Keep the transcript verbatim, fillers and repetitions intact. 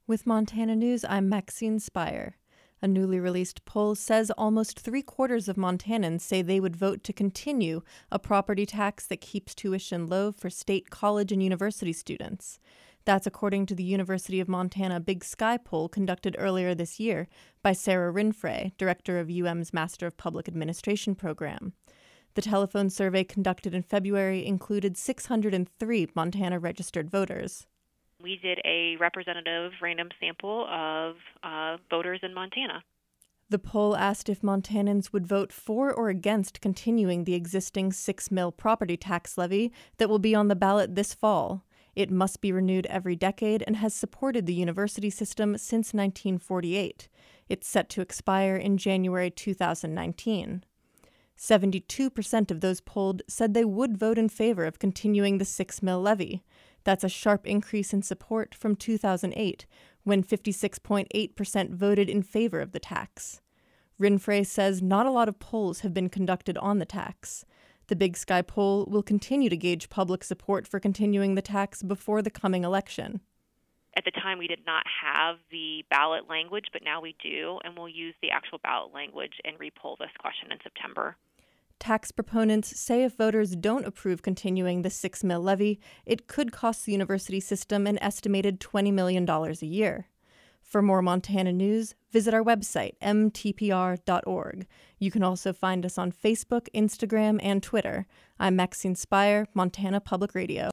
With Montana News, I'm Maxine Spire. A newly released poll says almost three-quarters of Montanans say they would vote to continue a property tax that keeps tuition low for state college and university students. That's according to the University of Montana Big Sky poll conducted earlier this year by Sarah Rinfrey, director of U M's Master of Public Administration program. The telephone survey conducted in February included six hundred three Montana registered voters. We did a representative random sample of uh, voters in Montana. The poll asked if Montanans would vote for or against continuing the existing six mil property tax levy that will be on the ballot this fall. It must be renewed every decade and has supported the university system since nineteen forty-eight. It's set to expire in January two thousand nineteen. seventy-two percent of those polled said they would vote in favor of continuing the six mil levy. That's a sharp increase in support from two thousand eight, when fifty-six point eight percent voted in favor of the tax. Rinfrey says not a lot of polls have been conducted on the tax. The Big Sky poll will continue to gauge public support for continuing the tax before the coming election. At the time, we did not have the ballot language, but now we do, and we'll use the actual ballot language and repoll this question in September. Tax proponents say if voters don't approve continuing the six mil levy, it could cost the university system an estimated twenty million dollars a year. For more Montana news, visit our website, m t p r dot org. You can also find us on Facebook, Instagram, and Twitter. I'm Maxine Spire, Montana Public Radio.